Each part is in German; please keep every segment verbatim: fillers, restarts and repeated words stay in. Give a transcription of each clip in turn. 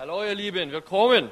Hallo ihr Lieben, willkommen.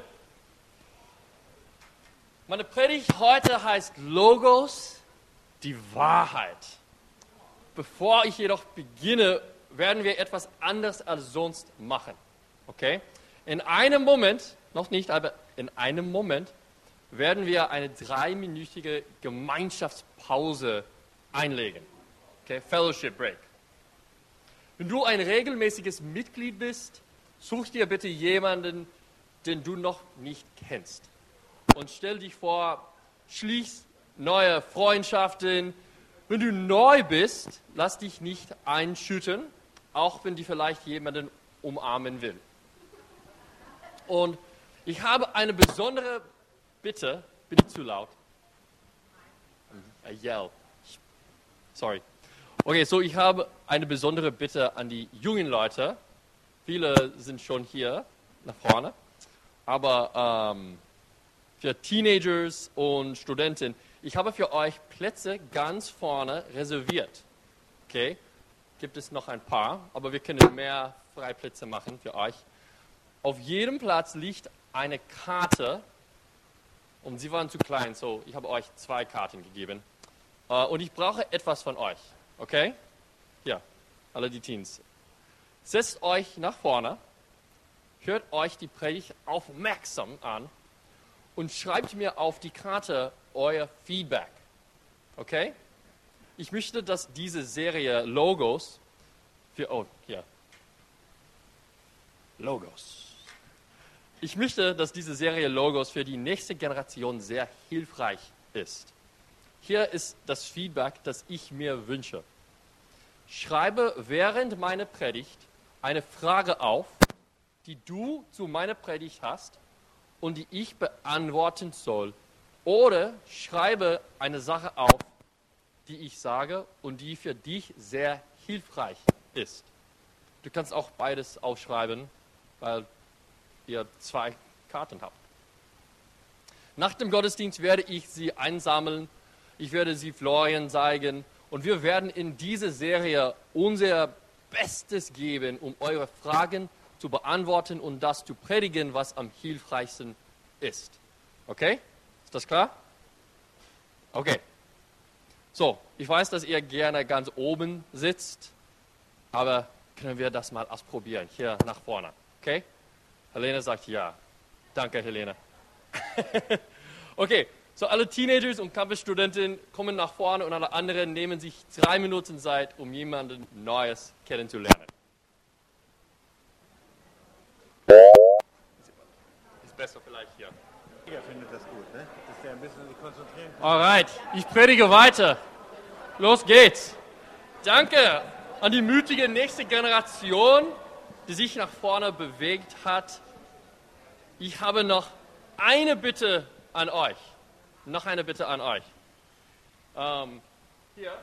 Meine Predigt heute heißt Logos, die Wahrheit. Bevor ich jedoch beginne, werden wir etwas anderes als sonst machen. Okay? In einem Moment, noch nicht, aber in einem Moment, werden wir eine dreiminütige Gemeinschaftspause einlegen. Okay? Fellowship Break. Wenn du ein regelmäßiges Mitglied bist, such dir bitte jemanden, den du noch nicht kennst. Und stell dich vor, schließ neue Freundschaften. Wenn du neu bist, lass dich nicht einschütten, auch wenn du vielleicht jemanden umarmen will. Und ich habe eine besondere Bitte. Bin ich zu laut? I yell. Sorry. Okay, so ich habe eine besondere Bitte an die jungen Leute. Viele sind schon hier nach vorne. Aber ähm, für Teenagers und Studenten, ich habe für euch Plätze ganz vorne reserviert. Okay, gibt es noch ein paar, aber wir können mehr Freiplätze machen für euch. Auf jedem Platz liegt eine Karte und sie waren zu klein, so ich habe euch zwei Karten gegeben. Uh, und ich brauche etwas von euch, okay? Ja, alle die Teens. Setzt euch nach vorne, hört euch die Predigt aufmerksam an und schreibt mir auf die Karte euer Feedback, okay? Ich möchte, dass diese Serie Logos für, oh, hier, Logos. Ich möchte, dass diese Serie Logos für die nächste Generation sehr hilfreich ist. Hier ist das Feedback, das ich mir wünsche. Schreibe während meiner Predigt eine Frage auf, die du zu meiner Predigt hast und die ich beantworten soll. Oder schreibe eine Sache auf, die ich sage und die für dich sehr hilfreich ist. Du kannst auch beides aufschreiben, weil ihr zwei Karten habt. Nach dem Gottesdienst werde ich sie einsammeln. Ich werde sie Florian zeigen und wir werden in dieser Serie unser Bestes geben, um eure Fragen zu beantworten und das zu predigen, was am hilfreichsten ist. Okay? Ist das klar? Okay. So, ich weiß, dass ihr gerne ganz oben sitzt, aber können wir das mal ausprobieren, hier nach vorne. Okay? Helene sagt ja. Danke, Helene. Okay. So, alle Teenagers und Campusstudenten kommen nach vorne und alle anderen nehmen sich drei Minuten Zeit, um jemanden Neues kennenzulernen. Ist besser vielleicht hier. Ihr findet das gut, ne? Dass der ein bisschen sich konzentrieren kann. Alright, ich predige weiter. Los geht's. Danke an die mutige nächste Generation, die sich nach vorne bewegt hat. Ich habe noch eine Bitte an euch. Noch eine Bitte an euch. Ähm, hier.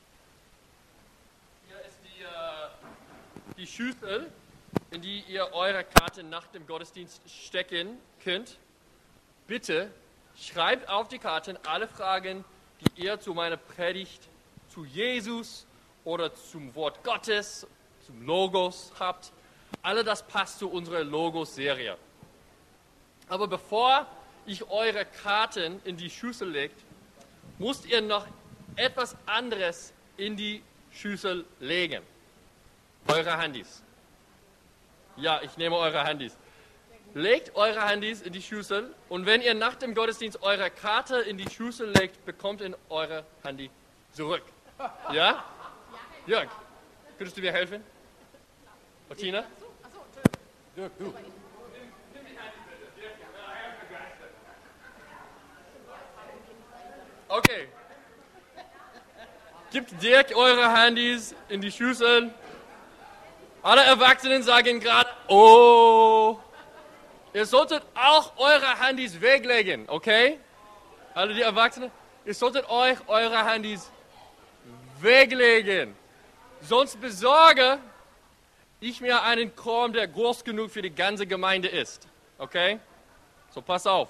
Hier ist die, äh, die Schüssel, in die ihr eure Karte nach dem Gottesdienst stecken könnt. Bitte schreibt auf die Karten alle Fragen, die ihr zu meiner Predigt zu Jesus oder zum Wort Gottes, zum Logos habt. Alle das passt zu unserer Logos-Serie. Aber bevor ich eure Karten in die Schüssel legt, müsst ihr noch etwas anderes in die Schüssel legen. Eure Handys. Ja, ich nehme eure Handys. Legt eure Handys in die Schüssel und wenn ihr nach dem Gottesdienst eure Karte in die Schüssel legt, bekommt ihr eure Handy zurück. Ja? Jörg, könntest du mir helfen? Martina? Dirk, du. Okay. Gebt Dirk eure Handys in die Schüssel. Alle Erwachsenen sagen gerade, oh. Ihr solltet auch eure Handys weglegen, okay? Alle die Erwachsenen, ihr solltet euch eure Handys weglegen. Sonst besorge ich mir einen Korb, der groß genug für die ganze Gemeinde ist. Okay? So, pass auf.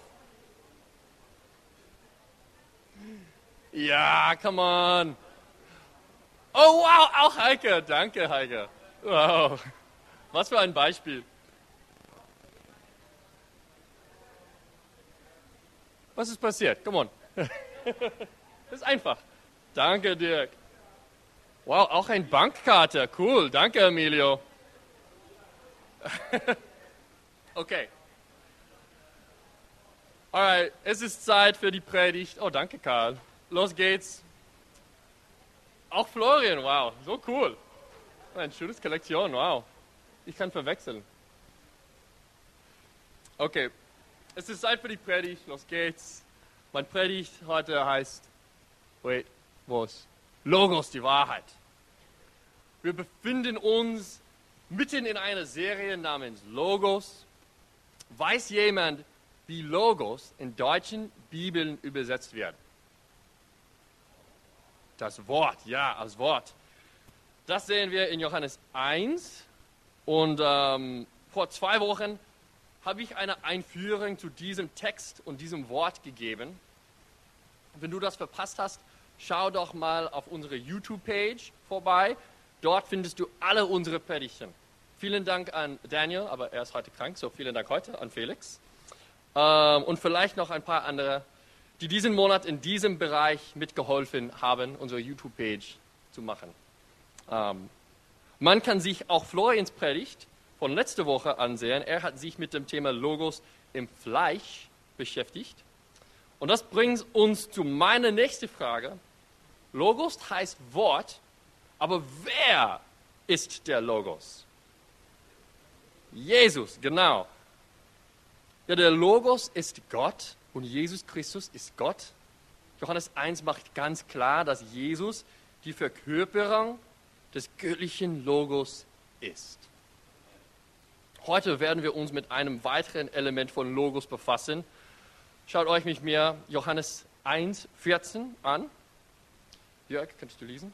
Ja, come on. Oh, wow, auch Heike. Danke, Heike. Wow. Was für ein Beispiel. Was ist passiert? Come on. Das ist einfach. Danke, Dirk. Wow, auch eine Bankkarte. Cool. Danke, Emilio. Okay. Alright, es ist Zeit für die Predigt. Oh, danke, Karl. Los geht's. Auch Florian, wow, so cool. Eine schöne Kollektion, wow. Ich kann verwechseln. Okay, es ist Zeit für die Predigt. Los geht's. Mein Predigt heute heißt, wait, was? Logos, die Wahrheit. Wir befinden uns mitten in einer Serie namens Logos. Weiß jemand, wie Logos in deutschen Bibeln übersetzt werden? Das Wort, ja, als Wort. Das sehen wir in Johannes eins. Und ähm, vor zwei Wochen habe ich eine Einführung zu diesem Text und diesem Wort gegeben. Wenn du das verpasst hast, schau doch mal auf unsere YouTube-Page vorbei. Dort findest du alle unsere Predigten. Vielen Dank an Daniel, aber er ist heute krank, so vielen Dank heute an Felix. Ähm, und vielleicht noch ein paar andere, die diesen Monat in diesem Bereich mitgeholfen haben, unsere YouTube-Page zu machen. Ähm, man kann sich auch Florians Predigt von letzter Woche ansehen. Er hat sich mit dem Thema Logos im Fleisch beschäftigt. Und das bringt uns zu meiner nächsten Frage. Logos heißt Wort, aber wer ist der Logos? Jesus, genau. Ja, der Logos ist Gott und Jesus Christus ist Gott. Johannes eins macht ganz klar, dass Jesus die Verkörperung des göttlichen Logos ist. Heute werden wir uns mit einem weiteren Element von Logos befassen. Schaut euch mit mir Johannes eins, vierzehn an. Jörg, kannst du lesen?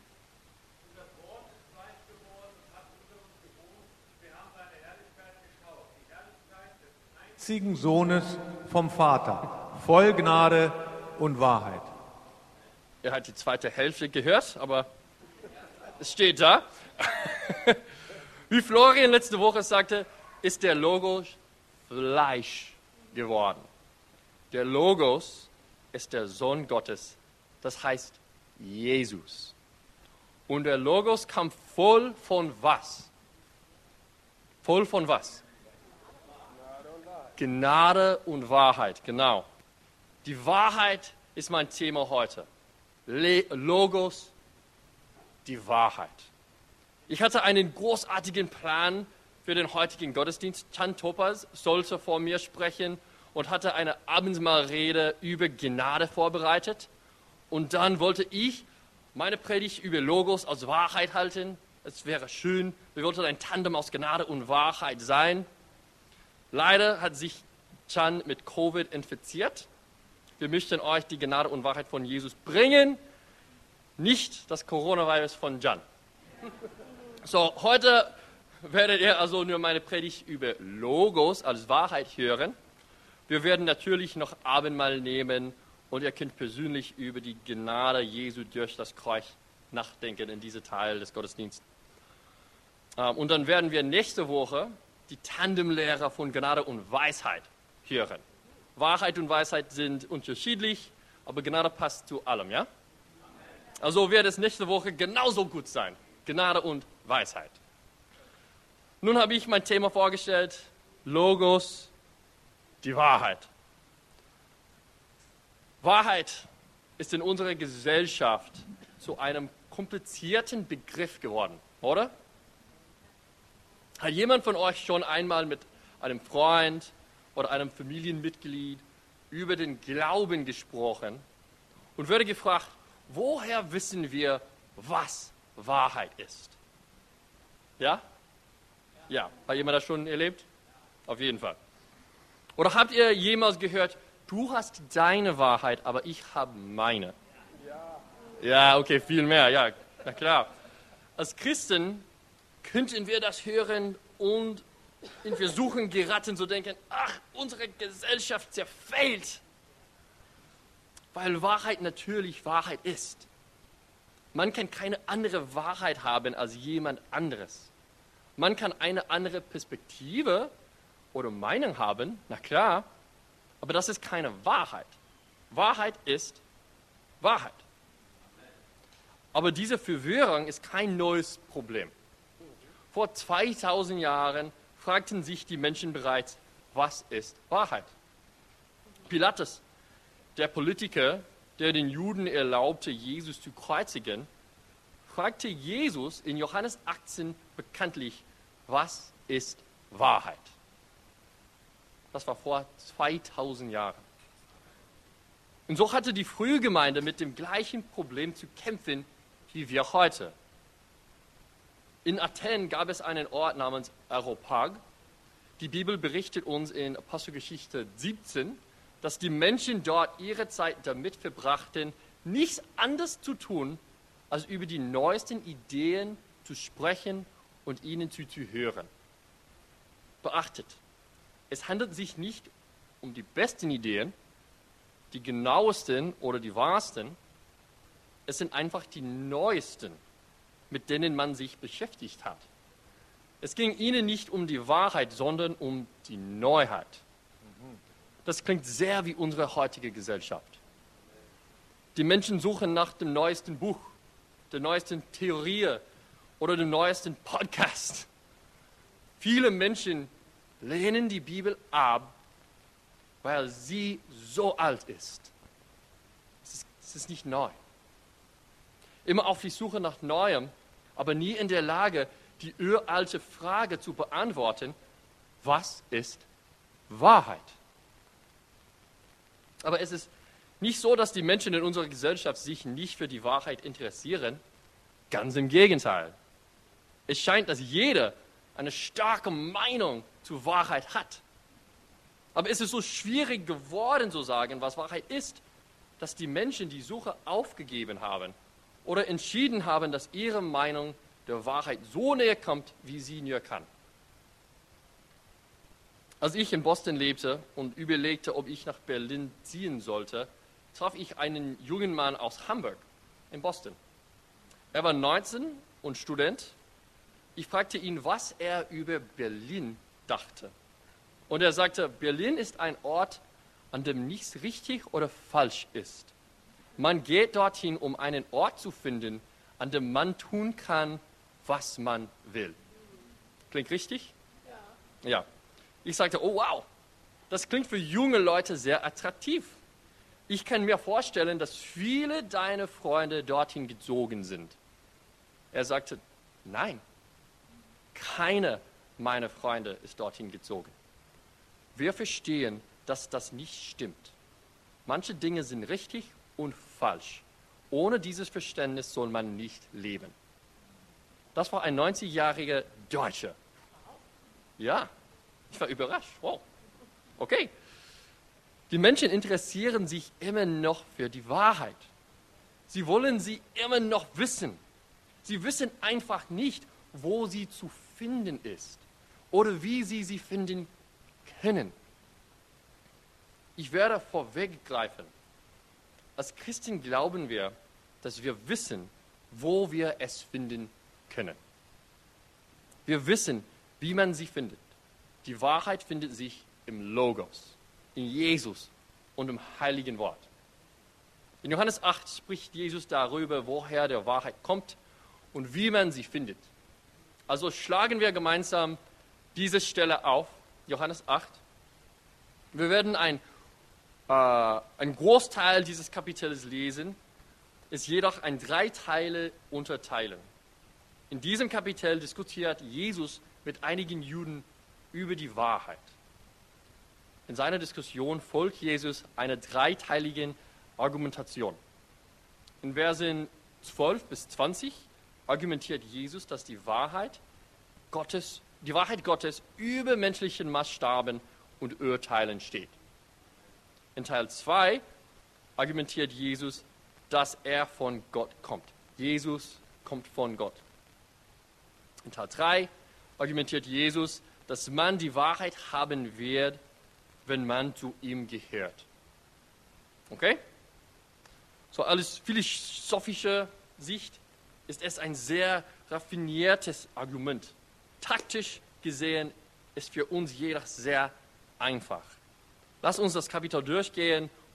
Einzigen Sohnes vom Vater, voll Gnade und Wahrheit. Er hat die zweite Hälfte gehört, aber es steht da. Wie Florian letzte Woche sagte, ist der Logos Fleisch geworden. Der Logos ist der Sohn Gottes, das heißt Jesus. Und der Logos kam voll von was? Voll von was? Gnade und Wahrheit, genau. Die Wahrheit ist mein Thema heute. Le- Logos, die Wahrheit. Ich hatte einen großartigen Plan für den heutigen Gottesdienst. Chan Topaz sollte vor mir sprechen und hatte eine Abendmahlrede über Gnade vorbereitet. Und dann wollte ich meine Predigt über Logos als Wahrheit halten. Es wäre schön, wir wollten ein Tandem aus Gnade und Wahrheit sein. Leider hat sich Chan mit Covid infiziert. Wir möchten euch die Gnade und Wahrheit von Jesus bringen, nicht das Coronavirus von Chan. So, heute werdet ihr also nur meine Predigt über Logos als Wahrheit hören. Wir werden natürlich noch Abendmahl nehmen und ihr könnt persönlich über die Gnade Jesu durch das Kreuz nachdenken in diesem Teil des Gottesdienstes. Und dann werden wir nächste Woche die Tandemlehre von Gnade und Weisheit hören. Wahrheit und Weisheit sind unterschiedlich, aber Gnade passt zu allem, ja? Also wird es nächste Woche genauso gut sein. Gnade und Weisheit. Nun habe ich mein Thema vorgestellt, Logos, die Wahrheit. Wahrheit ist in unserer Gesellschaft zu einem komplizierten Begriff geworden, oder? Hat jemand von euch schon einmal mit einem Freund oder einem Familienmitglied über den Glauben gesprochen und wurde gefragt, woher wissen wir, was Wahrheit ist? Ja? Ja. Hat jemand das schon erlebt? Auf jeden Fall. Oder habt ihr jemals gehört, du hast deine Wahrheit, aber ich habe meine? Ja. Ja, okay, viel mehr, ja, na klar. Als Christen könnten wir das hören und in Versuchen geraten zu denken, ach, unsere Gesellschaft zerfällt. Weil Wahrheit natürlich Wahrheit ist. Man kann keine andere Wahrheit haben als jemand anderes. Man kann eine andere Perspektive oder Meinung haben, na klar, aber das ist keine Wahrheit. Wahrheit ist Wahrheit. Aber diese Verwirrung ist kein neues Problem. Vor zweitausend Jahren fragten sich die Menschen bereits, was ist Wahrheit? Pilatus, der Politiker, der den Juden erlaubte, Jesus zu kreuzigen, fragte Jesus in Johannes achtzehn bekanntlich, was ist Wahrheit? Das war vor zweitausend Jahren. Und so hatte die frühe Gemeinde mit dem gleichen Problem zu kämpfen wie wir heute. In Athen gab es einen Ort namens Areopag. Die Bibel berichtet uns in Apostelgeschichte siebzehn, dass die Menschen dort ihre Zeit damit verbrachten, nichts anderes zu tun, als über die neuesten Ideen zu sprechen und ihnen zuzuhören. Beachtet, es handelt sich nicht um die besten Ideen, die genauesten oder die wahrsten. Es sind einfach die neuesten, mit denen man sich beschäftigt hat. Es ging ihnen nicht um die Wahrheit, sondern um die Neuheit. Das klingt sehr wie unsere heutige Gesellschaft. Die Menschen suchen nach dem neuesten Buch, der neuesten Theorie oder dem neuesten Podcast. Viele Menschen lehnen die Bibel ab, weil sie so alt ist. Es ist, es ist nicht neu. Immer auf die Suche nach Neuem, aber nie in der Lage, die uralte Frage zu beantworten, was ist Wahrheit? Aber es ist nicht so, dass die Menschen in unserer Gesellschaft sich nicht für die Wahrheit interessieren. Ganz im Gegenteil. Es scheint, dass jeder eine starke Meinung zur Wahrheit hat. Aber es ist so schwierig geworden zu sagen, was Wahrheit ist, dass die Menschen die Suche aufgegeben haben oder entschieden haben, dass ihre Meinung der Wahrheit so näher kommt, wie sie nur kann. Als ich in Boston lebte und überlegte, ob ich nach Berlin ziehen sollte, traf ich einen jungen Mann aus Hamburg in Boston. Er war neunzehn und Student. Ich fragte ihn, was er über Berlin dachte. Und er sagte, Berlin ist ein Ort, an dem nichts richtig oder falsch ist. Man geht dorthin, um einen Ort zu finden, an dem man tun kann, was man will. Klingt richtig? Ja. Ja. Ich sagte, oh wow, das klingt für junge Leute sehr attraktiv. Ich kann mir vorstellen, dass viele deiner Freunde dorthin gezogen sind. Er sagte, nein, keiner meiner Freunde ist dorthin gezogen. Wir verstehen, dass das nicht stimmt. Manche Dinge sind richtig und falsch. Ohne dieses Verständnis soll man nicht leben. Das war ein neunzigjähriger Deutscher. Ja, ich war überrascht. Wow. Okay. Die Menschen interessieren sich immer noch für die Wahrheit. Sie wollen sie immer noch wissen. Sie wissen einfach nicht, wo sie zu finden ist oder wie sie sie finden können. Ich werde vorweggreifen. Als Christen glauben wir, dass wir wissen, wo wir es finden können. Wir wissen, wie man sie findet. Die Wahrheit findet sich im Logos, in Jesus und im Heiligen Wort. In Johannes acht spricht Jesus darüber, woher der Wahrheit kommt und wie man sie findet. Also schlagen wir gemeinsam diese Stelle auf, Johannes acht. Wir werden ein, äh, einen Großteil dieses Kapitels lesen, es jedoch in drei Teile unterteilen. In diesem Kapitel diskutiert Jesus mit einigen Juden über die Wahrheit. In seiner Diskussion folgt Jesus einer dreiteiligen Argumentation. In Versen zwölf bis zwanzig argumentiert Jesus, dass die Wahrheit Gottes, die Wahrheit Gottes über menschlichen Maßstaben und Urteilen steht. In Teil zwei argumentiert Jesus, dass er von Gott kommt. Jesus kommt von Gott. In Teil drei argumentiert Jesus, dass man die Wahrheit haben wird, wenn man zu ihm gehört. Okay? So aus philosophischer Sicht ist es ein sehr raffiniertes Argument. Taktisch gesehen ist für uns jedoch sehr einfach. Lass uns das Kapitel durchgehen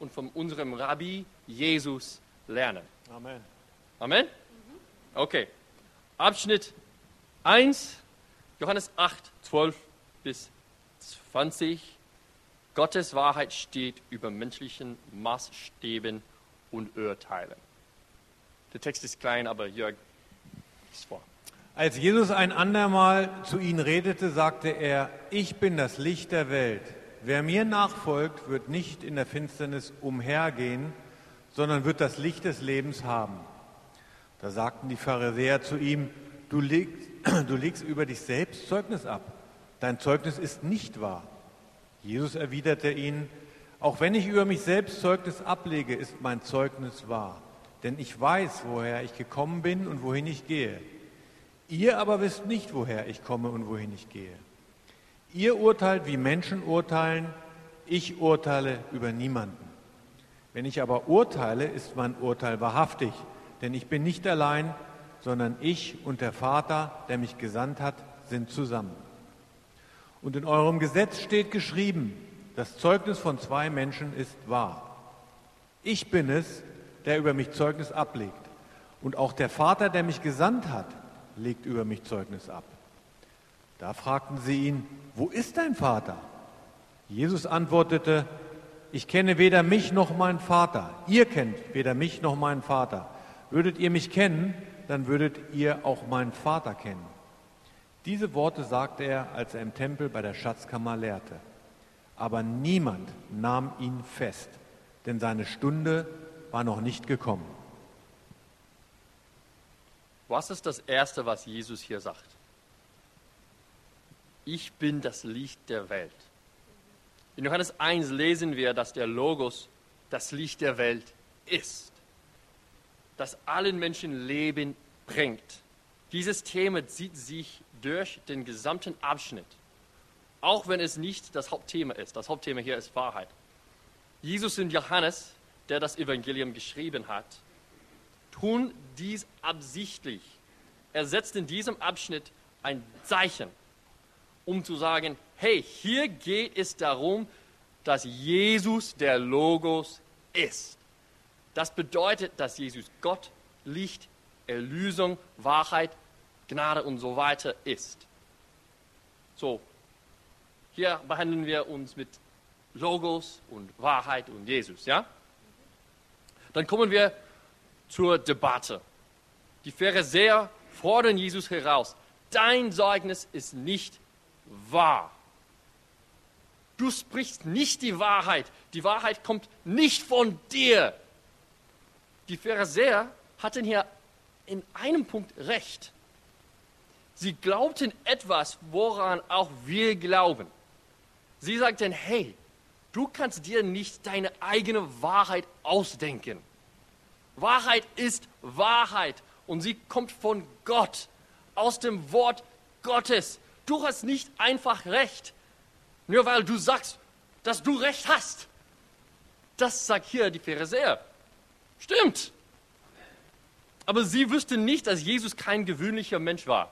und von unserem Rabbi Jesus lernen. Amen. Amen? Okay. Abschnitt eins, Johannes acht, zwölf bis zwanzig. Gottes Wahrheit steht über menschlichen Maßstäben und Urteilen. Der Text ist klein, aber Jörg liest vor. Als Jesus ein andermal zu ihnen redete, sagte er, ich bin das Licht der Welt. Wer mir nachfolgt, wird nicht in der Finsternis umhergehen, sondern wird das Licht des Lebens haben. Da sagten die Pharisäer zu ihm, du legst, du legst über dich selbst Zeugnis ab. Dein Zeugnis ist nicht wahr. Jesus erwiderte ihnen, auch wenn ich über mich selbst Zeugnis ablege, ist mein Zeugnis wahr. Denn ich weiß, woher ich gekommen bin und wohin ich gehe. Ihr aber wisst nicht, woher ich komme und wohin ich gehe. Ihr urteilt, wie Menschen urteilen, ich urteile über niemanden. Wenn ich aber urteile, ist mein Urteil wahrhaftig, denn ich bin nicht allein, sondern ich und der Vater, der mich gesandt hat, sind zusammen. Und in eurem Gesetz steht geschrieben, das Zeugnis von zwei Menschen ist wahr. Ich bin es, der über mich Zeugnis ablegt. Und auch der Vater, der mich gesandt hat, legt über mich Zeugnis ab. Da fragten sie ihn, wo ist dein Vater? Jesus antwortete, ich kenne weder mich noch meinen Vater. Ihr kennt weder mich noch meinen Vater. Würdet ihr mich kennen, dann würdet ihr auch meinen Vater kennen. Diese Worte sagte er, als er im Tempel bei der Schatzkammer lehrte. Aber niemand nahm ihn fest, denn seine Stunde war noch nicht gekommen. Was ist das Erste, was Jesus hier sagt? Ich bin das Licht der Welt. In Johannes eins lesen wir, dass der Logos das Licht der Welt ist, das allen Menschen Leben bringt. Dieses Thema zieht sich durch den gesamten Abschnitt, auch wenn es nicht das Hauptthema ist. Das Hauptthema hier ist Wahrheit. Jesus und Johannes, der das Evangelium geschrieben hat, tun dies absichtlich. Er setzt in diesem Abschnitt ein Zeichen, um zu sagen, hey, hier geht es darum, dass Jesus der Logos ist. Das bedeutet, dass Jesus Gott, Licht, Erlösung, Wahrheit, Gnade und so weiter ist. So, hier behandeln wir uns mit Logos und Wahrheit und Jesus, ja? Dann kommen wir zur Debatte. Die Pharisäer fordern Jesus heraus. Dein Zeugnis ist nicht wahr. Du sprichst nicht die Wahrheit. Die Wahrheit kommt nicht von dir. Die Pharisäer hatten hier in einem Punkt recht. Sie glaubten etwas, woran auch wir glauben. Sie sagten, hey, du kannst dir nicht deine eigene Wahrheit ausdenken. Wahrheit ist Wahrheit und sie kommt von Gott, aus dem Wort Gottes. Du hast nicht einfach recht, nur weil du sagst, dass du recht hast. Das sagt hier die Pharisäer. Stimmt. Aber sie wüssten nicht, dass Jesus kein gewöhnlicher Mensch war.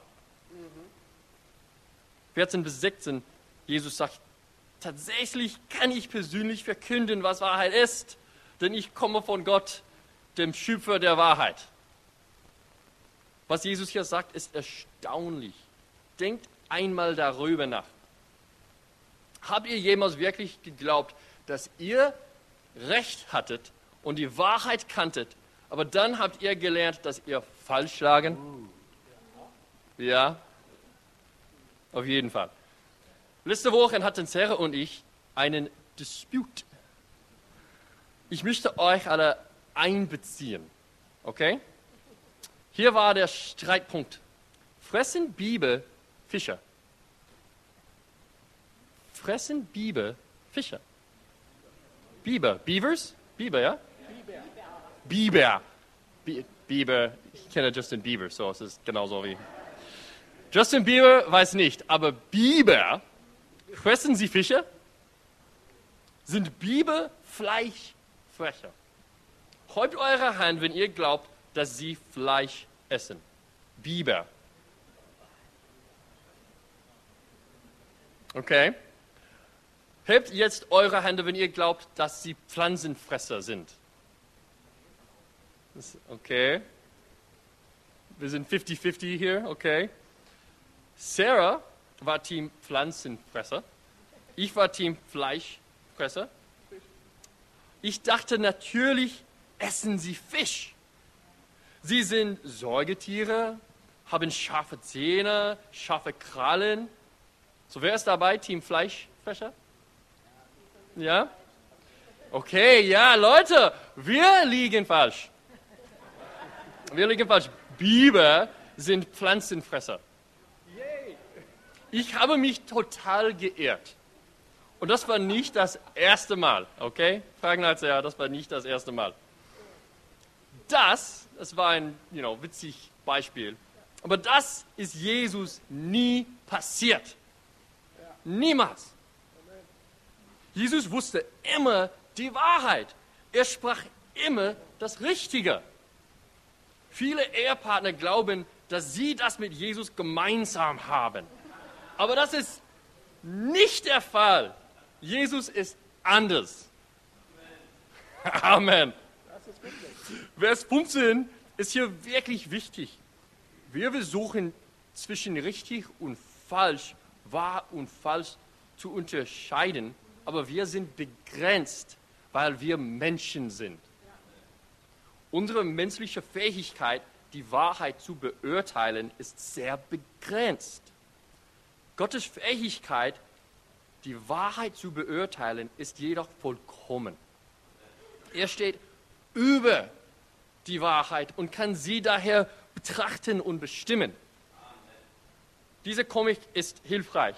vierzehn bis sechzehn, Jesus sagt, tatsächlich kann ich persönlich verkünden, was Wahrheit ist, denn ich komme von Gott, dem Schöpfer der Wahrheit. Was Jesus hier sagt, ist erstaunlich. Denkt einmal darüber nach. Habt ihr jemals wirklich geglaubt, dass ihr Recht hattet und die Wahrheit kanntet, aber dann habt ihr gelernt, dass ihr falsch lagen? Ja, auf jeden Fall. Letzte Woche hatten Sarah und ich einen Disput. Ich möchte euch alle einbeziehen, okay? Hier war der Streitpunkt. Fressen Biber Fische? Fressen Biber Fische? Biber, Beavers? Biber, ja? Biber. Biber. Bieber, ich kenne Justin Bieber, so es ist genauso wie. Justin Bieber weiß nicht, aber Biber, fressen sie Fische? Sind Biber Fleischfresser? Häupt eure Hand, wenn ihr glaubt, dass sie Fleisch essen. Biber. Okay. Hebt jetzt eure Hände, wenn ihr glaubt, dass sie Pflanzenfresser sind. Das, okay. Wir sind fifty fifty hier, okay. Sarah war Team Pflanzenfresser. Ich war Team Fleischfresser. Ich dachte natürlich, essen sie Fisch. Sie sind Säugetiere, haben scharfe Zähne, scharfe Krallen. So, wer ist dabei? Team Fleischfresser? Ja? Okay, ja, Leute, wir liegen falsch. Wir liegen falsch. Biber sind Pflanzenfresser. Ich habe mich total geirrt. Und das war nicht das erste Mal, okay? Fragen als ja, das war nicht das erste Mal. Das, das war ein, you know, witzig Beispiel. Aber das ist Jesus nie passiert. Niemals. Jesus wusste immer die Wahrheit. Er sprach immer das Richtige. Viele Ehepartner glauben, dass sie das mit Jesus gemeinsam haben. Aber das ist nicht der Fall. Jesus ist anders. Amen. Vers fünfzehn ist hier wirklich wichtig. Wir versuchen zwischen richtig und falsch, wahr und falsch zu unterscheiden, aber wir sind begrenzt, weil wir Menschen sind. Unsere menschliche Fähigkeit, die Wahrheit zu beurteilen, ist sehr begrenzt. Gottes Fähigkeit, die Wahrheit zu beurteilen, ist jedoch vollkommen. Er steht über die Wahrheit und kann sie daher betrachten und bestimmen. Dieser Comic ist hilfreich.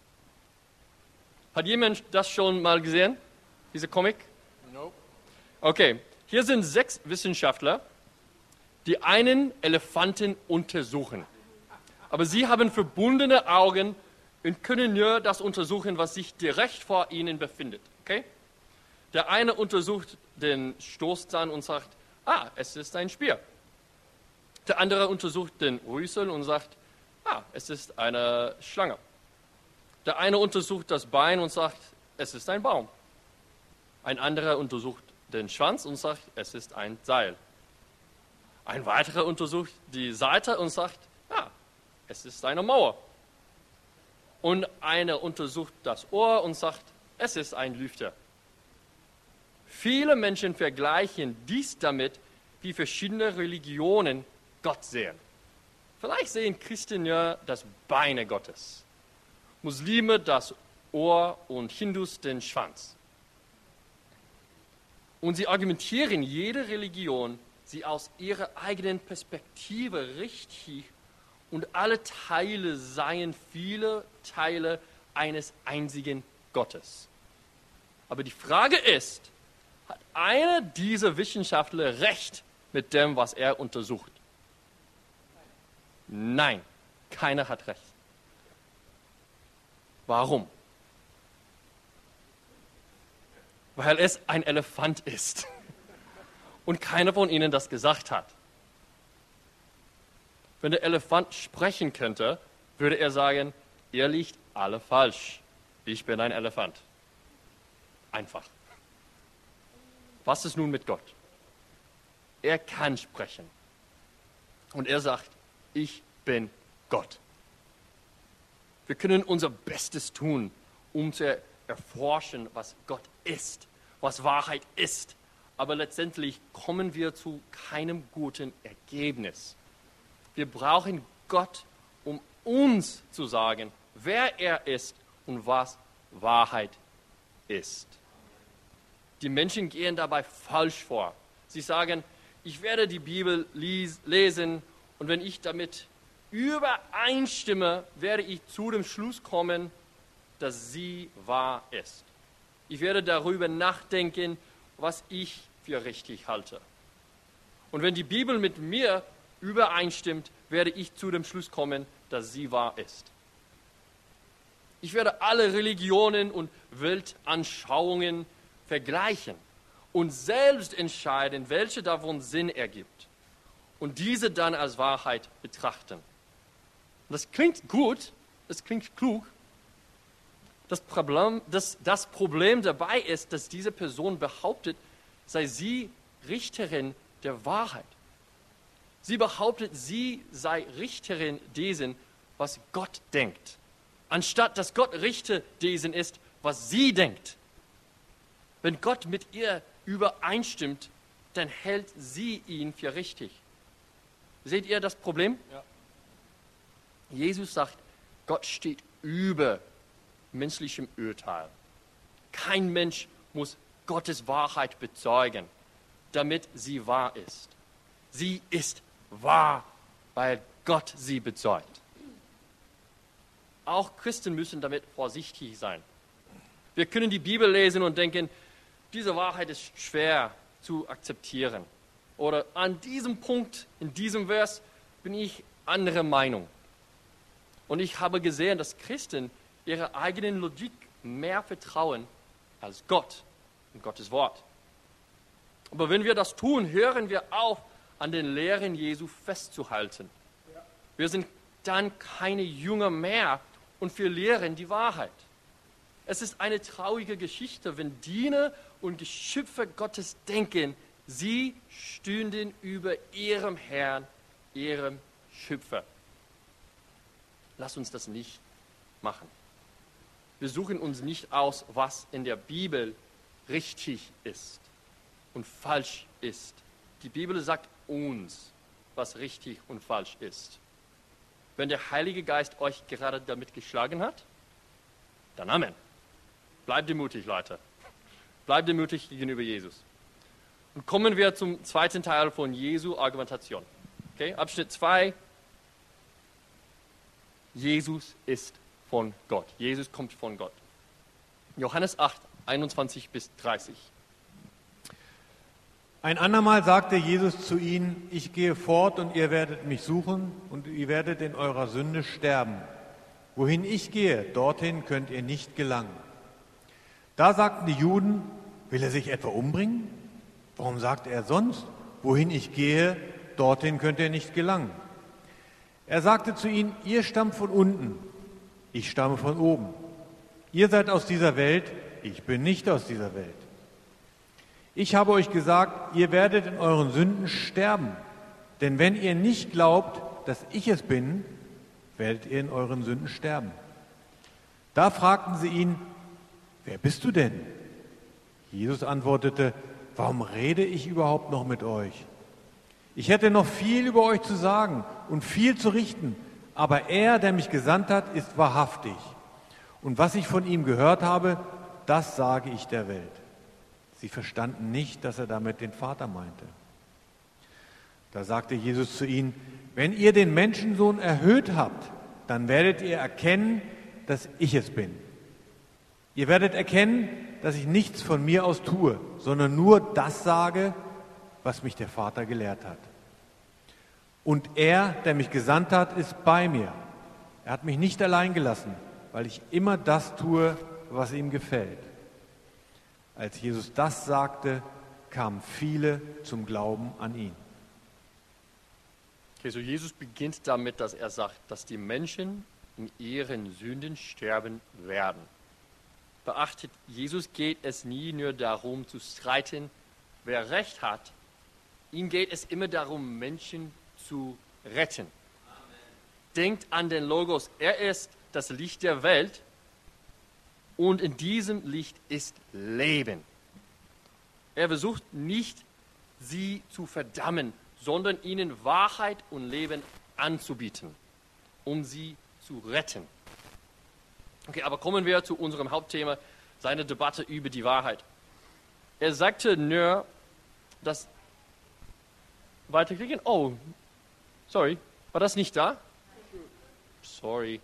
Hat jemand das schon mal gesehen, dieser Comic? Nope. Okay, hier sind sechs Wissenschaftler, die einen Elefanten untersuchen. Aber sie haben verbundene Augen und können nur das untersuchen, was sich direkt vor ihnen befindet. Okay? Der eine untersucht den Stoßzahn und sagt, ah, es ist ein Speer. Der andere untersucht den Rüssel und sagt, ah, es ist eine Schlange. Der eine untersucht das Bein und sagt, es ist ein Baum. Ein anderer untersucht den Schwanz und sagt, es ist ein Seil. Ein weiterer untersucht die Seite und sagt, ah, es ist eine Mauer. Und einer untersucht das Ohr und sagt, es ist ein Lüfter. Viele Menschen vergleichen dies damit, wie verschiedene Religionen Gott sehen. Vielleicht sehen Christen ja das Beine Gottes, Muslime das Ohr und Hindus den Schwanz. Und sie argumentieren, jede Religion sie aus ihrer eigenen Perspektive richtig und alle Teile seien viele Teile eines einzigen Gottes. Aber die Frage ist, hat einer dieser Wissenschaftler recht mit dem, was er untersucht? Nein, keiner hat recht. Warum? Weil es ein Elefant ist und keiner von ihnen das gesagt hat. Wenn der Elefant sprechen könnte, würde er sagen, ihr liegt alle falsch. Ich bin ein Elefant. Einfach. Was ist nun mit Gott? Er kann sprechen. Und er sagt, ich bin Gott. Wir können unser Bestes tun, um zu erforschen, was Gott ist, was Wahrheit ist. Aber letztendlich kommen wir zu keinem guten Ergebnis. Wir brauchen Gott, um uns zu sagen, wer er ist und was Wahrheit ist. Die Menschen gehen dabei falsch vor. Sie sagen, ich werde die Bibel lesen und wenn ich damit übereinstimme, werde ich zu dem Schluss kommen, dass sie wahr ist. Ich werde darüber nachdenken, was ich für richtig halte. Und wenn die Bibel mit mir übereinstimmt, werde ich zu dem Schluss kommen, dass sie wahr ist. Ich werde alle Religionen und Weltanschauungen vergleichen und selbst entscheiden, welche davon Sinn ergibt und diese dann als Wahrheit betrachten. Das klingt gut, das klingt klug, Das Problem, das, das Problem dabei ist, dass diese Person behauptet, sei sie Richterin der Wahrheit. Sie behauptet, sie sei Richterin dessen, was Gott denkt, anstatt dass Gott Richter dessen ist, was sie denkt. Wenn Gott mit ihr übereinstimmt, dann hält sie ihn für richtig. Seht ihr das Problem? Ja. Jesus sagt, Gott steht über menschlichem Urteil. Kein Mensch muss Gottes Wahrheit bezeugen, damit sie wahr ist. Sie ist wahr, weil Gott sie bezeugt. Auch Christen müssen damit vorsichtig sein. Wir können die Bibel lesen und denken, diese Wahrheit ist schwer zu akzeptieren. Oder an diesem Punkt, in diesem Vers, bin ich anderer Meinung. Und ich habe gesehen, dass Christen ihrer eigenen Logik mehr vertrauen als Gott und Gottes Wort. Aber wenn wir das tun, hören wir auf, an den Lehren Jesu festzuhalten. Wir sind dann keine Jünger mehr und wir lehren die Wahrheit. Es ist eine traurige Geschichte, wenn Diener und Geschöpfe Gottes denken, sie stünden über ihrem Herrn, ihrem Schöpfer. Lass uns das nicht machen. Wir suchen uns nicht aus, was in der Bibel richtig ist und falsch ist. Die Bibel sagt uns, was richtig und falsch ist. Wenn der Heilige Geist euch gerade damit geschlagen hat, dann Amen. Bleibt mutig, Leute. Bleibt mutig gegenüber Jesus. Und kommen wir zum zweiten Teil von Jesu Argumentation. Okay, Abschnitt zwei. Jesus ist von Gott. Jesus kommt von Gott. Johannes acht, einundzwanzig bis dreißig. Ein andermal sagte Jesus zu ihnen, ich gehe fort und ihr werdet mich suchen und ihr werdet in eurer Sünde sterben. Wohin ich gehe, dorthin könnt ihr nicht gelangen. Da sagten die Juden, will er sich etwa umbringen? Warum sagt er sonst, wohin ich gehe, dorthin könnt ihr nicht gelangen? Er sagte zu ihnen, ihr stammt von unten, ich stamme von oben. Ihr seid aus dieser Welt, ich bin nicht aus dieser Welt. Ich habe euch gesagt, ihr werdet in euren Sünden sterben. Denn wenn ihr nicht glaubt, dass ich es bin, werdet ihr in euren Sünden sterben. Da fragten sie ihn, wer bist du denn? Jesus antwortete, warum rede ich überhaupt noch mit euch? Ich hätte noch viel über euch zu sagen und viel zu richten, aber er, der mich gesandt hat, ist wahrhaftig. Und was ich von ihm gehört habe, das sage ich der Welt. Sie verstanden nicht, dass er damit den Vater meinte. Da sagte Jesus zu ihnen, wenn ihr den Menschensohn erhöht habt, dann werdet ihr erkennen, dass ich es bin. Ihr werdet erkennen, dass ich nichts von mir aus tue, sondern nur das sage, was mich der Vater gelehrt hat. Und er, der mich gesandt hat, ist bei mir. Er hat mich nicht allein gelassen, weil ich immer das tue, was ihm gefällt. Als Jesus das sagte, kamen viele zum Glauben an ihn. Okay, so Jesus beginnt damit, dass er sagt, dass die Menschen in ihren Sünden sterben werden. Beachtet, Jesus geht es nie nur darum zu streiten, wer Recht hat. Ihm geht es immer darum, Menschen zu retten. Amen. Denkt an den Logos. Er ist das Licht der Welt und in diesem Licht ist Leben. Er versucht nicht, sie zu verdammen, sondern ihnen Wahrheit und Leben anzubieten, um sie zu retten. Okay, aber kommen wir zu unserem Hauptthema, seine Debatte über die Wahrheit. Er sagte nur, dass... Weiterklicken? Oh, sorry, war das nicht da? Sorry.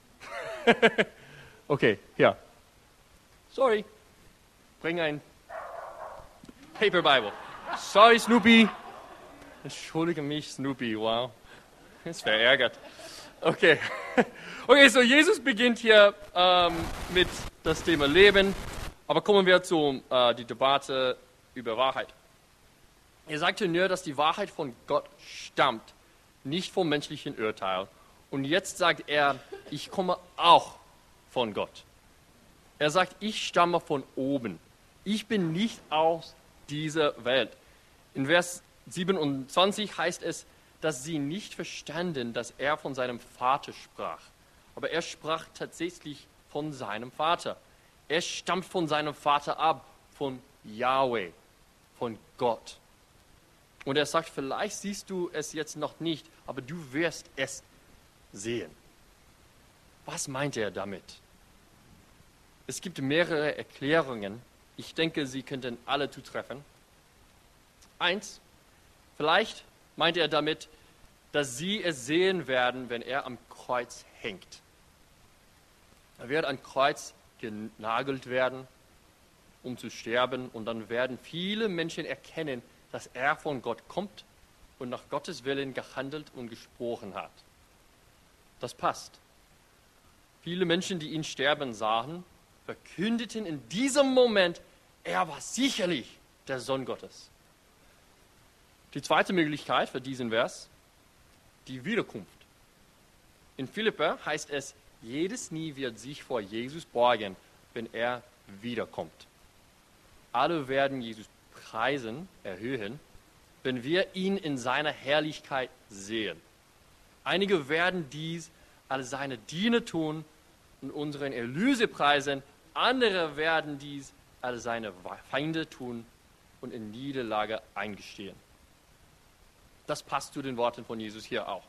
Okay, ja. Sorry. Bring ein Paper Bible. Sorry, Snoopy. Entschuldige mich, Snoopy. Wow. Ist verärgert. Okay. Okay, so Jesus beginnt hier ähm, mit das Thema Leben. Aber kommen wir zu äh, die Debatte über Wahrheit. Er sagte nur, dass die Wahrheit von Gott stammt, nicht vom menschlichen Urteil. Und jetzt sagt er, ich komme auch von Gott. Er sagt, ich stamme von oben. Ich bin nicht aus dieser Welt. In Vers siebenundzwanzig heißt es, dass sie nicht verstanden, dass er von seinem Vater sprach. Aber er sprach tatsächlich von seinem Vater. Er stammt von seinem Vater ab, von Yahweh, von Gott. Und er sagt, vielleicht siehst du es jetzt noch nicht, aber du wirst es sehen. Was meint er damit? Es gibt mehrere Erklärungen. Ich denke, sie könnten alle zutreffen. Eins, vielleicht meint er damit, dass sie es sehen werden, wenn er am Kreuz hängt. Er wird am Kreuz genagelt werden, um zu sterben, und dann werden viele Menschen erkennen, dass er von Gott kommt und nach Gottes Willen gehandelt und gesprochen hat. Das passt. Viele Menschen, die ihn sterben sahen, verkündeten in diesem Moment, er war sicherlich der Sohn Gottes. Die zweite Möglichkeit für diesen Vers, die Wiederkunft. In Philipper heißt es, jedes Knie wird sich vor Jesus beugen, wenn er wiederkommt. Alle werden Jesus preisen, erhöhen, wenn wir ihn in seiner Herrlichkeit sehen. Einige werden dies als seine Diener tun und unseren Erlöser preisen, andere werden dies als seine Feinde tun und in Niederlage eingestehen. Das passt zu den Worten von Jesus hier auch.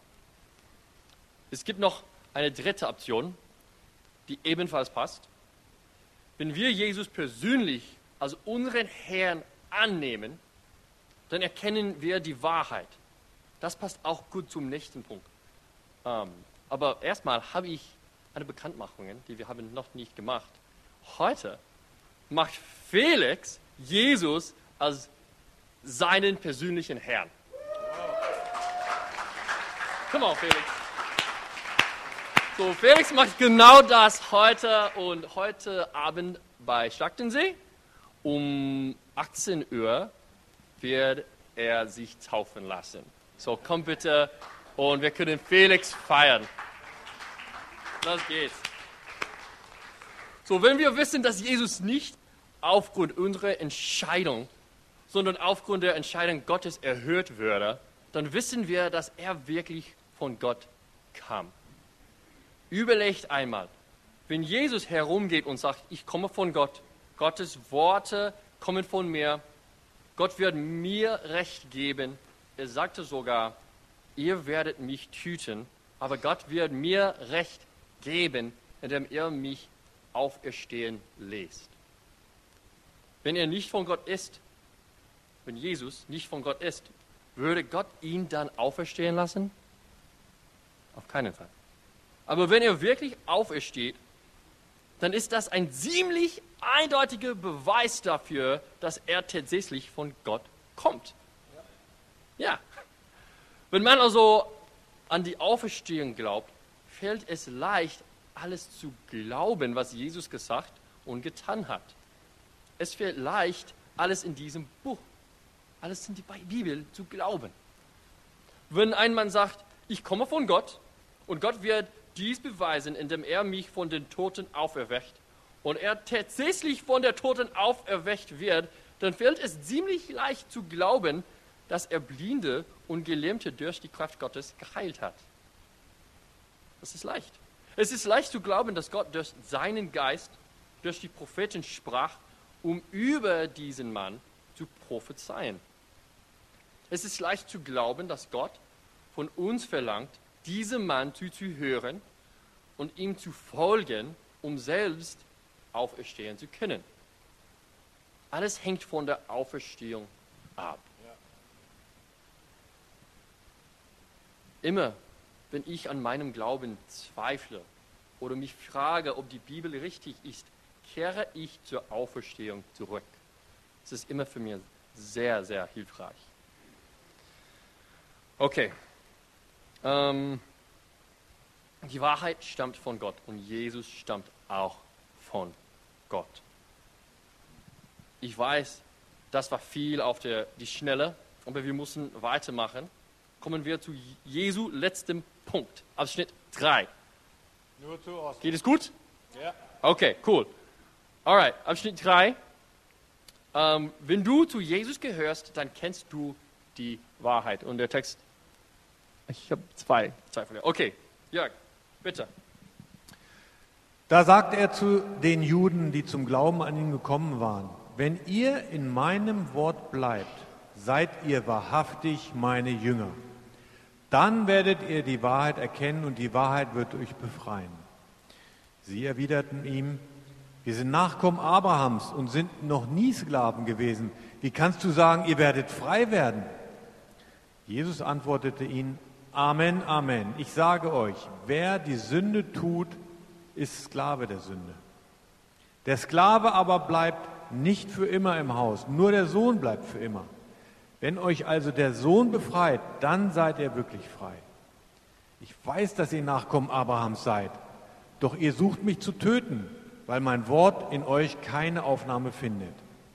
Es gibt noch eine dritte Option, die ebenfalls passt. Wenn wir Jesus persönlich als unseren Herrn annehmen, dann erkennen wir die Wahrheit. Das passt auch gut zum nächsten Punkt. Ähm, aber erstmal habe ich eine Bekanntmachung, die wir haben noch nicht gemacht. Heute macht Felix Jesus als seinen persönlichen Herrn. Komm auf, Felix. So, Felix macht genau das heute und heute Abend bei Schlachtensee. Um achtzehn Uhr wird er sich taufen lassen. So, komm bitte und wir können Felix feiern. Los geht's. So, wenn wir wissen, dass Jesus nicht aufgrund unserer Entscheidung, sondern aufgrund der Entscheidung Gottes erhört würde, dann wissen wir, dass er wirklich von Gott kam. Überlegt einmal, wenn Jesus herumgeht und sagt, ich komme von Gott, Gottes Worte kommen von mir, Gott wird mir Recht geben. Er sagte sogar, ihr werdet mich töten, aber Gott wird mir Recht geben, indem er mich auferstehen lässt. Wenn er nicht von Gott ist, wenn Jesus nicht von Gott ist, würde Gott ihn dann auferstehen lassen? Auf keinen Fall. Aber wenn er wirklich aufersteht, dann ist das ein ziemlich eindeutiger Beweis dafür, dass er tatsächlich von Gott kommt. Ja. Wenn man also an die Auferstehung glaubt, fällt es leicht, alles zu glauben, was Jesus gesagt und getan hat. Es fällt leicht, alles in diesem Buch, alles in die Bibel zu glauben. Wenn ein Mann sagt, ich komme von Gott und Gott wird dies beweisen, indem er mich von den Toten auferweckt und er tatsächlich von den Toten auferweckt wird, dann fällt es ziemlich leicht zu glauben, dass er Blinde und Gelähmte durch die Kraft Gottes geheilt hat. Das ist leicht. Es ist leicht zu glauben, dass Gott durch seinen Geist, durch die Propheten sprach, um über diesen Mann zu prophezeien. Es ist leicht zu glauben, dass Gott von uns verlangt, diesem Mann zuzuhören und ihm zu folgen, um selbst auferstehen zu können. Alles hängt von der Auferstehung ab. Ja. Immer, wenn ich an meinem Glauben zweifle oder mich frage, ob die Bibel richtig ist, kehre ich zur Auferstehung zurück. Das ist immer für mich sehr, sehr hilfreich. Okay. Ähm, die Wahrheit stammt von Gott und Jesus stammt auch von Gott. Ich weiß, das war viel auf der, die Schnelle, aber wir müssen weitermachen. Kommen wir zu Jesu letztem Punkt, Abschnitt drei. Nur zu Osten. Geht es gut? Ja. Okay, cool. Alright, Abschnitt drei. Ähm, wenn du zu Jesus gehörst, dann kennst du die Wahrheit. Und der Text, ich habe zwei. zwei von dir. Okay, Jörg, bitte. Da sagt er zu den Juden, die zum Glauben an ihn gekommen waren, wenn ihr in meinem Wort bleibt, seid ihr wahrhaftig meine Jünger. Dann werdet ihr die Wahrheit erkennen und die Wahrheit wird euch befreien. Sie erwiderten ihm, wir sind Nachkommen Abrahams und sind noch nie Sklaven gewesen. Wie kannst du sagen, ihr werdet frei werden? Jesus antwortete ihnen, Amen, Amen. Ich sage euch, wer die Sünde tut, ist Sklave der Sünde. Der Sklave aber bleibt nicht für immer im Haus, nur der Sohn bleibt für immer. Wenn euch also der Sohn befreit, dann seid ihr wirklich frei. Ich weiß, dass ihr Nachkommen Abrahams seid, doch ihr sucht mich zu töten, weil mein Wort in euch keine Aufnahme findet.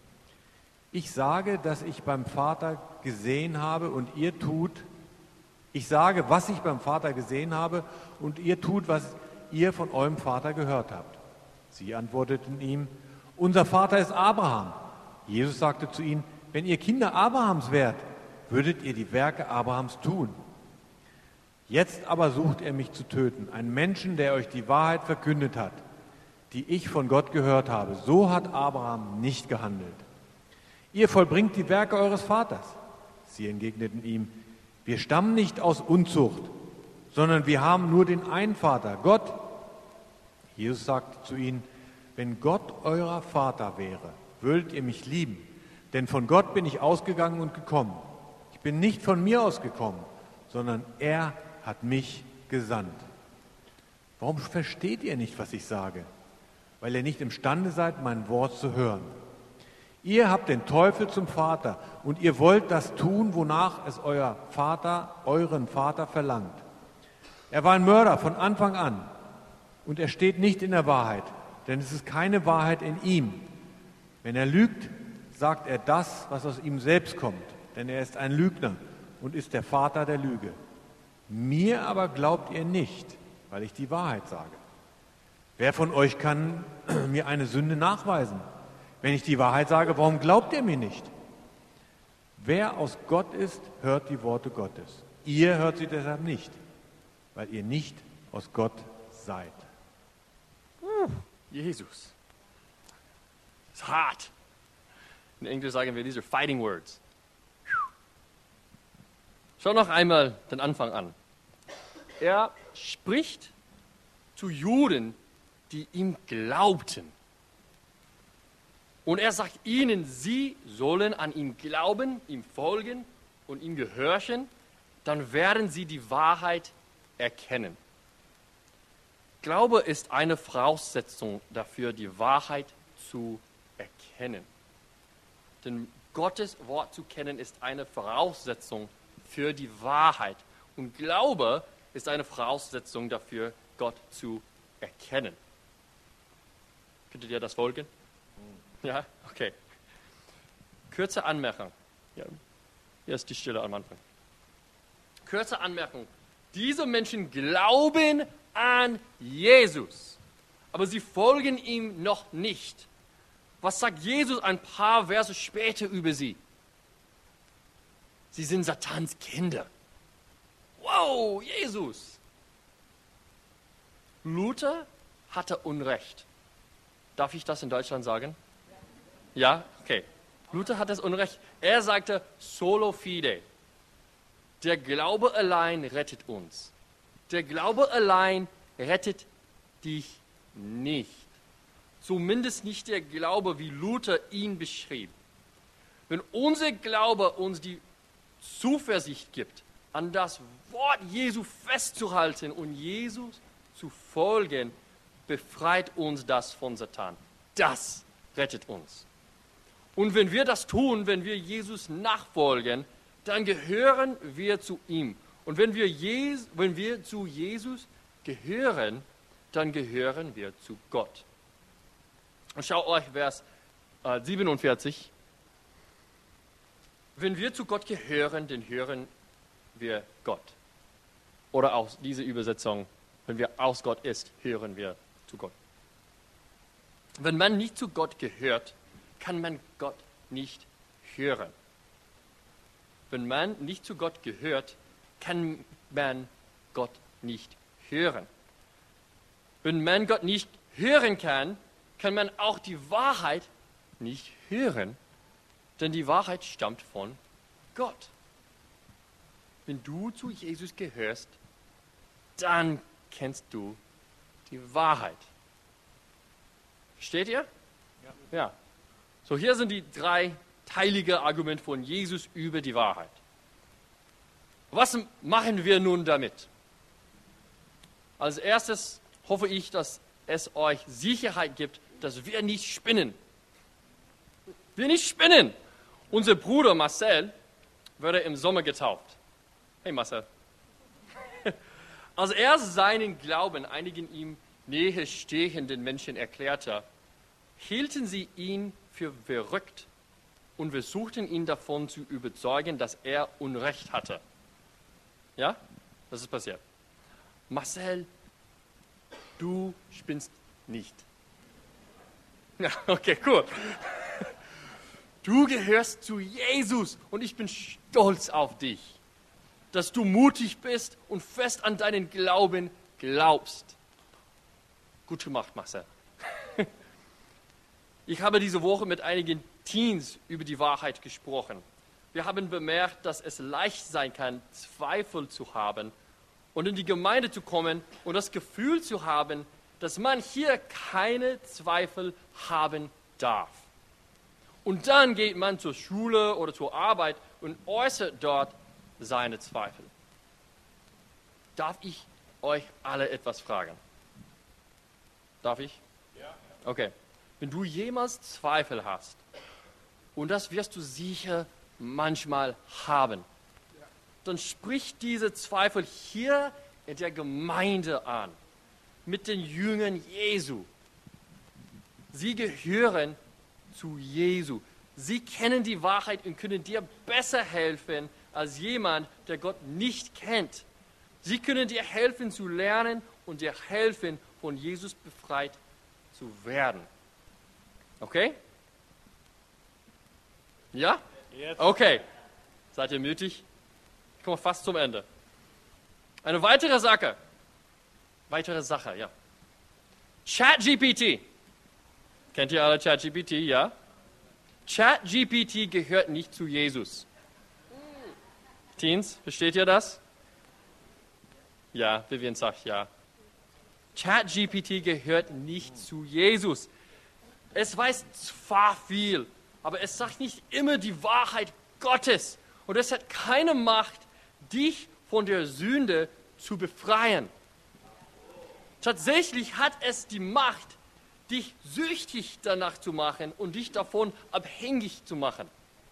Ich sage, dass ich beim Vater gesehen habe und ihr tut, ich sage, was ich beim Vater gesehen habe und ihr tut, was ihr von eurem Vater gehört habt. Sie antworteten ihm, unser Vater ist Abraham. Jesus sagte zu ihnen, wenn ihr Kinder Abrahams wärt, würdet ihr die Werke Abrahams tun. Jetzt aber sucht er mich zu töten, einen Menschen, der euch die Wahrheit verkündet hat, die ich von Gott gehört habe. So hat Abraham nicht gehandelt. Ihr vollbringt die Werke eures Vaters. Sie entgegneten ihm, wir stammen nicht aus Unzucht, sondern wir haben nur den einen Vater, Gott. Jesus sagte zu ihnen, wenn Gott euer Vater wäre, würdet ihr mich lieben, denn von Gott bin ich ausgegangen und gekommen. Ich bin nicht von mir ausgekommen, sondern er hat mich gesandt. Warum versteht ihr nicht, was ich sage? Weil ihr nicht imstande seid, mein Wort zu hören. Ihr habt den Teufel zum Vater und ihr wollt das tun, wonach es euer Vater, euren Vater verlangt. Er war ein Mörder von Anfang an und er steht nicht in der Wahrheit, denn es ist keine Wahrheit in ihm. Wenn er lügt, sagt er das, was aus ihm selbst kommt, denn er ist ein Lügner und ist der Vater der Lüge. Mir aber glaubt ihr nicht, weil ich die Wahrheit sage. Wer von euch kann mir eine Sünde nachweisen? Wenn ich die Wahrheit sage, warum glaubt ihr mir nicht? Wer aus Gott ist, hört die Worte Gottes. Ihr hört sie deshalb nicht, weil ihr nicht aus Gott seid. Uh, Jesus. Das ist hart. In Englisch sagen wir, these are fighting words. Schau noch einmal den Anfang an. Er spricht zu Juden, die ihm glaubten. Und er sagt ihnen, sie sollen an ihn glauben, ihm folgen und ihm gehorchen, dann werden sie die Wahrheit erkennen. Glaube ist eine Voraussetzung dafür, die Wahrheit zu erkennen. Denn Gottes Wort zu kennen ist eine Voraussetzung für die Wahrheit. Und Glaube ist eine Voraussetzung dafür, Gott zu erkennen. Könntet ihr das folgen? Ja, okay. Kurze Anmerkung. Ja, hier ist die Stille am Anfang. Kurze Anmerkung. Diese Menschen glauben an Jesus, aber sie folgen ihm noch nicht. Was sagt Jesus ein paar Verse später über sie? Sie sind Satans Kinder. Wow, Jesus! Luther hatte Unrecht. Darf ich das in Deutschland sagen? Ja? Okay. Luther hat das Unrecht. Er sagte, solo fide. Der Glaube allein rettet uns. Der Glaube allein rettet dich nicht. Zumindest nicht der Glaube, wie Luther ihn beschrieb. Wenn unser Glaube uns die Zuversicht gibt, an das Wort Jesu festzuhalten und Jesus zu folgen, befreit uns das von Satan. Das rettet uns. Und wenn wir das tun, wenn wir Jesus nachfolgen, dann gehören wir zu ihm. Und wenn wir, Jes- wenn wir zu Jesus gehören, dann gehören wir zu Gott. Und schaut euch Vers äh, siebenundvierzig. Wenn wir zu Gott gehören, dann hören wir Gott. Oder auch diese Übersetzung, wenn wir aus Gott ist, hören wir zu Gott. Wenn man nicht zu Gott gehört, kann man Gott nicht hören. Wenn man nicht zu Gott gehört, kann man Gott nicht hören. Wenn man Gott nicht hören kann, kann man auch die Wahrheit nicht hören, denn die Wahrheit stammt von Gott. Wenn du zu Jesus gehörst, dann kennst du die Wahrheit. Versteht ihr? Ja. Ja. So, hier sind die drei teilige Argumente von Jesus über die Wahrheit. Was machen wir nun damit? Als erstes hoffe ich, dass es euch Sicherheit gibt, dass wir nicht spinnen. Wir nicht spinnen. Unser Bruder Marcel wurde im Sommer getauft. Hey Marcel. Als er seinen Glauben einigen ihm näher stehenden Menschen erklärte, hielten sie ihn für verrückt und versuchten ihn davon zu überzeugen, dass er Unrecht hatte. Ja, das ist passiert. Marcel, du spinnst nicht. Ja, okay, cool. Du gehörst zu Jesus und ich bin stolz auf dich, dass du mutig bist und fest an deinen Glauben glaubst. Gut gemacht, Marcel. Ich habe diese Woche mit einigen Teens über die Wahrheit gesprochen. Wir haben bemerkt, dass es leicht sein kann, Zweifel zu haben und in die Gemeinde zu kommen und das Gefühl zu haben, dass man hier keine Zweifel haben darf. Und dann geht man zur Schule oder zur Arbeit und äußert dort seine Zweifel. Darf ich euch alle etwas fragen? Darf ich? Ja. Okay. Wenn du jemals Zweifel hast, und das wirst du sicher manchmal haben, dann sprich diese Zweifel hier in der Gemeinde an, mit den Jüngern Jesu. Sie gehören zu Jesu. Sie kennen die Wahrheit und können dir besser helfen als jemand, der Gott nicht kennt. Sie können dir helfen zu lernen und dir helfen, von Jesus befreit zu werden. Okay? Ja? Okay. Seid ihr mutig? Ich komme fast zum Ende. Eine weitere Sache. Weitere Sache, ja. ChatGPT. Kennt ihr alle ChatGPT, ja? ChatGPT gehört nicht zu Jesus. Teens, versteht ihr das? Ja, Vivian sagt ja. ChatGPT gehört nicht zu Jesus. Es weiß zwar viel, aber es sagt nicht immer die Wahrheit Gottes. Und es hat keine Macht, dich von der Sünde zu befreien. Tatsächlich hat es die Macht, dich süchtig danach zu machen und dich davon abhängig zu machen.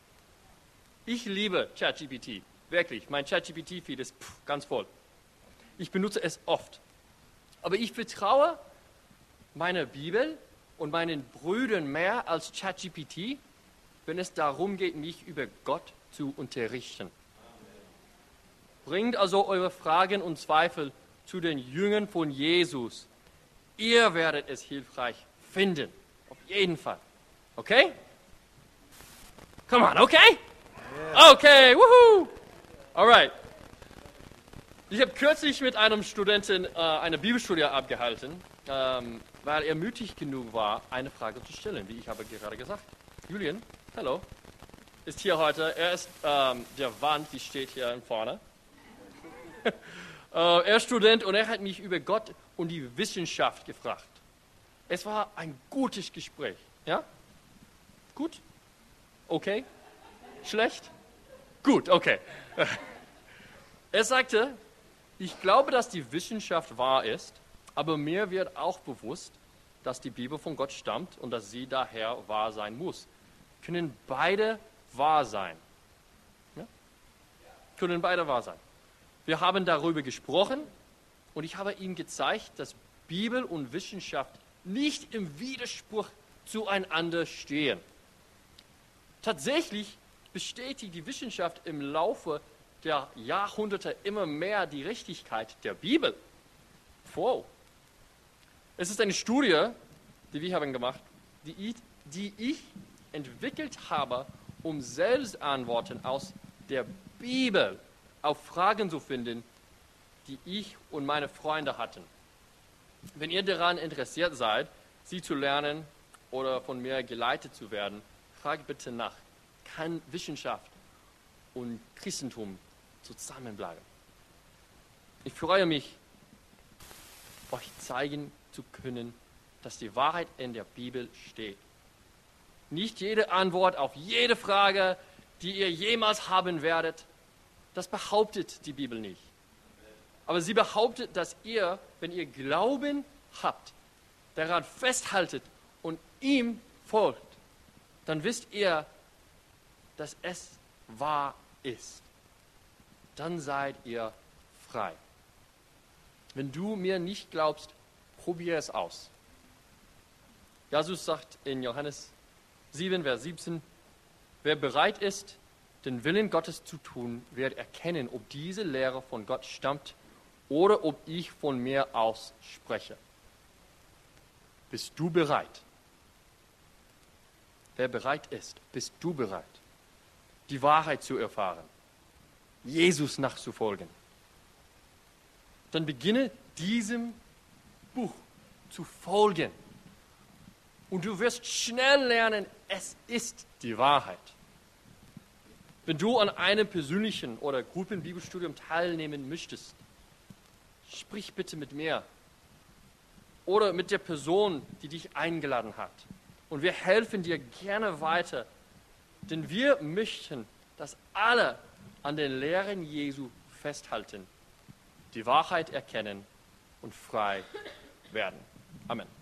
Ich liebe ChatGPT, wirklich. Mein ChatGPT-Feed ist pff, ganz voll. Ich benutze es oft. Aber ich vertraue meiner Bibel und meinen Brüdern mehr als ChatGPT, wenn es darum geht, mich über Gott zu unterrichten. Bringt also eure Fragen und Zweifel zu den Jüngern von Jesus. Ihr werdet es hilfreich finden. Auf jeden Fall. Okay? Come on, okay? Okay, woohoo! Alright. Ich habe kürzlich mit einem Studenten äh, eine Bibelstudie abgehalten, ähm, weil er mutig genug war, eine Frage zu stellen, wie ich habe gerade gesagt. Julian, hallo, ist hier heute. Er ist ähm, der Wand, die steht hier vorne. äh, er ist Student und er hat mich über Gott und die Wissenschaft gefragt. Es war ein gutes Gespräch. Ja? Gut? Okay? Schlecht? Gut, okay. Er sagte, ich glaube, dass die Wissenschaft wahr ist, aber mir wird auch bewusst, dass die Bibel von Gott stammt und dass sie daher wahr sein muss. Können beide wahr sein? Ja? Können beide wahr sein. Wir haben darüber gesprochen und ich habe ihm gezeigt, dass Bibel und Wissenschaft nicht im Widerspruch zueinander stehen. Tatsächlich bestätigt die Wissenschaft im Laufe der Jahrhunderte immer mehr die Richtigkeit der Bibel. Wow. Es ist eine Studie, die wir haben gemacht, die ich, die ich entwickelt habe, um selbst Antworten aus der Bibel auf Fragen zu finden, die ich und meine Freunde hatten. Wenn ihr daran interessiert seid, sie zu lernen oder von mir geleitet zu werden, fragt bitte nach. Kann Wissenschaft und Christentum zusammenbleiben? Ich freue mich, euch zeigen zu können, dass die Wahrheit in der Bibel steht. Nicht jede Antwort auf jede Frage, die ihr jemals haben werdet, das behauptet die Bibel nicht. Aber sie behauptet, dass ihr, wenn ihr Glauben habt, daran festhaltet und ihm folgt, dann wisst ihr, dass es wahr ist. Dann seid ihr frei. Wenn du mir nicht glaubst, probier es aus. Jesus sagt in Johannes sieben, Vers siebzehn, wer bereit ist, den Willen Gottes zu tun, wird erkennen, ob diese Lehre von Gott stammt oder ob ich von mir aus spreche. Bist du bereit? Wer bereit ist, bist du bereit, die Wahrheit zu erfahren, Jesus nachzufolgen? Dann beginne diesem Buch zu folgen. Und du wirst schnell lernen, es ist die Wahrheit. Wenn du an einem persönlichen oder Gruppenbibelstudium teilnehmen möchtest, sprich bitte mit mir oder mit der Person, die dich eingeladen hat. Und wir helfen dir gerne weiter, denn wir möchten, dass alle an den Lehren Jesu festhalten, die Wahrheit erkennen und frei werden. Amen.